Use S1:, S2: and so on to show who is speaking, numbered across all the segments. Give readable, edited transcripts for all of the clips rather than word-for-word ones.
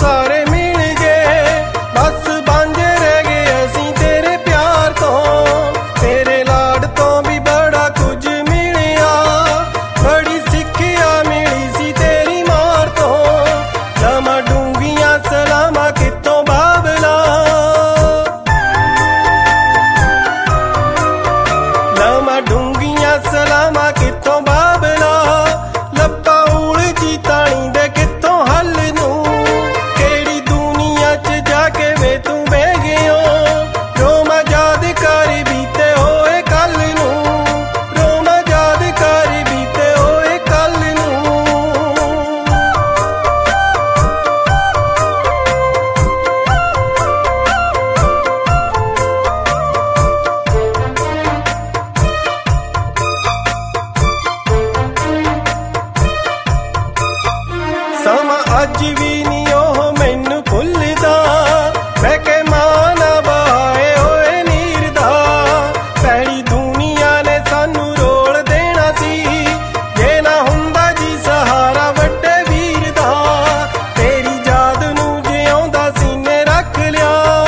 S1: ਸਾਰੇ ਮਿਲ ਗਏ, ਬਸ ਵਾਂਝੇ ਰਹਿ ਗਏ ਅਸੀਂ ਤੇਰੇ ਪਿਆਰ ਤੋਂ। ਤੇਰੇ ਲਾਡ ਤੋਂ ਵੀ ਬੜਾ ਕੁਝ ਮਿਲਿਆ, ਬੜੀ ਸਿੱਖਿਆ ਮਿਲੀ ਸੀ ਤੇਰੀ ਮਾਰ ਤੋਂ। ਲਵਾਂ ਡੂੰਘੀਆਂ ਸਲਾਮਾਂ ਕਿਤੋਂ ਬਾਬਲਾ, ਲਵਾਂ ਡੂੰਘੀਆਂ ਸਲਾਮਾਂ ਕਿਤੋਂ ਬਾਬਲਾ। ਲੱਭਾਂ ਉਲਝੀ ਤਾਣੀ ਦੇ ਕਿਤੋਂ ਹੱਲ ਨੂੰ, ਕਿਹੜੀ ਦੁਨੀਆ 'ਚ ਜਾ ਕੇ ਵੇ ਤੂੰ ਬਹਿ ਗਿਓ। ਰੋਵਾਂ ਯਾਦ ਕਰ ਬੀਤੇ ਹੋਏ ਕੱਲ ਨੂੰ, ਰੋਵਾਂ ਯਾਦ ਕਰ ਬੀਤੇ ਹੋਏ ਕੱਲ ਨੂੰ। ਸਮਾਂ ਅੱਜ ਵੀ ਨੀ ਉਹ ਮੈਨੂੰ ਭੁੱਲਦਾ, ਮੈਂ ਕਿ ਮਾਂ ਨਾ ਬਹਾਏ ਹੋਏ ਨੀਰ ਦਾ। ਭੈੜੀ ਦੁਨੀਆ ਨੇ ਸਾਨੂੰ ਰੋਲ ਦੇਣਾ ਸੀ, ਜੇ ਨਾ ਹੁੰਦਾ ਜੀ ਸਹਾਰਾ ਵੱਡੇ ਵੀਰ ਦਾ। ਤੇਰੀ ਯਾਦ ਨੂੰ ਜਿਉਂਦਾ ਸੀਨੇ ਰੱਖ ਲਿਆ,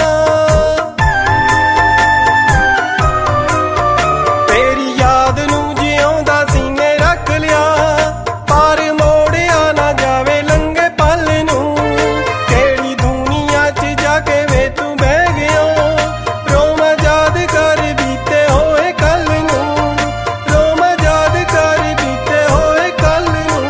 S1: ਤੇਰੀ ਯਾਦ ਨੂੰ ਜਿਉਂਦਾ ਸੀਨੇ ਰੱਖ ਲਿਆ। ਪਰ ਮੋੜਿਆ ਨਾ ਜਾਵੇ ਲੰਘੇ ਪਲ ਨੂੰ, ਕਿਹੜੀ ਦੁਨੀਆ 'ਚ ਜਾ ਕੇ ਵੇ ਤੂੰ ਬਹਿ ਗਿਓ। ਰੋਵਾਂ ਯਾਦ ਕਰ ਬੀਤੇ ਹੋਏ ਕੱਲ ਨੂੰ, ਰੋਵਾਂ ਯਾਦ ਕਰ ਬੀਤੇ ਹੋਏ ਕੱਲ ਨੂੰ।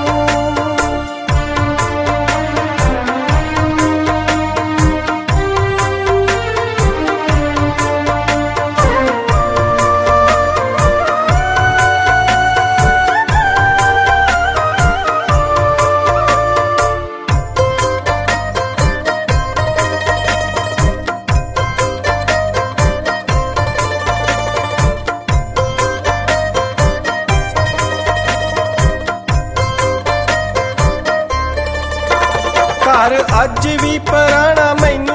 S1: ਘਰ ਅੱਜ ਵੀ ਪੁਰਾਣਾ ਮੈਨੂੰ